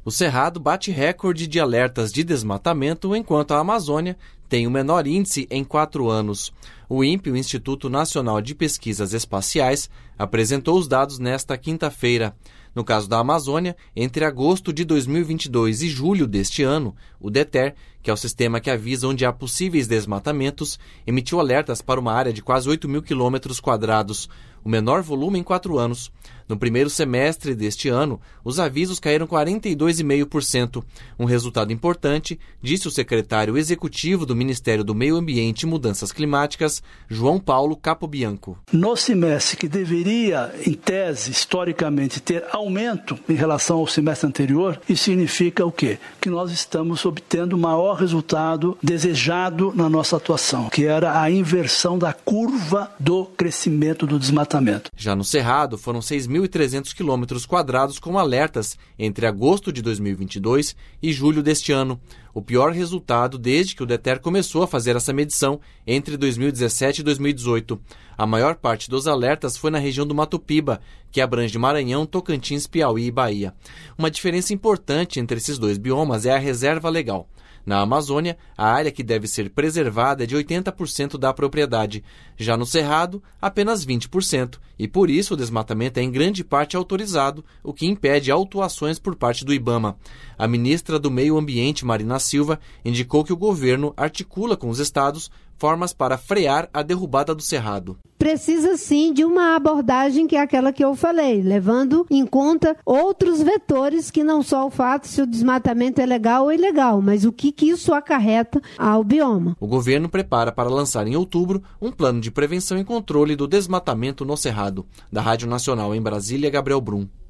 O Cerrado bate recorde de alertas de desmatamento, enquanto a Amazônia tem o menor índice em 4 anos. O INPE, o Instituto Nacional de Pesquisas Espaciais, apresentou os dados nesta quinta-feira. No caso da Amazônia, entre agosto de 2022 e julho deste ano, o DETER, que é o sistema que avisa onde há possíveis desmatamentos, emitiu alertas para uma área de quase 8.000 km², o menor volume em 4 anos. No primeiro semestre deste ano, os avisos caíram 42,5%, um resultado importante, disse o secretário executivo do Ministério do Meio Ambiente e Mudanças Climáticas, João Paulo Capobianco. No semestre que deveria, em tese, historicamente, ter aumento em relação ao semestre anterior, isso significa o quê? Que nós estamos obtendo o maior resultado desejado na nossa atuação, que era a inversão da curva do crescimento do desmatamento. Já no Cerrado, foram 6.300 km² com alertas entre agosto de 2022 e julho deste ano, o pior resultado desde que o DETER começou a fazer essa medição entre 2017 e 2018. A maior parte dos alertas foi na região do Mato Piba, que abrange Maranhão, Tocantins, Piauí e Bahia. Uma diferença importante entre esses dois biomas é a reserva legal. Na Amazônia, a área que deve ser preservada é de 80% da propriedade. Já no Cerrado, apenas 20%. E por isso o desmatamento é em grande parte autorizado, o que impede autuações por parte do IBAMA. A ministra do Meio Ambiente, Marina Silva, indicou que o governo articula com os estados formas para frear a derrubada do Cerrado. Precisa sim de uma abordagem que é aquela que eu falei, levando em conta outros vetores que não só o fato se o desmatamento é legal ou ilegal, mas o que isso acarreta ao bioma. O governo prepara para lançar em outubro um plano de prevenção e controle do desmatamento no Cerrado. Da Rádio Nacional em Brasília, Gabriel Brum.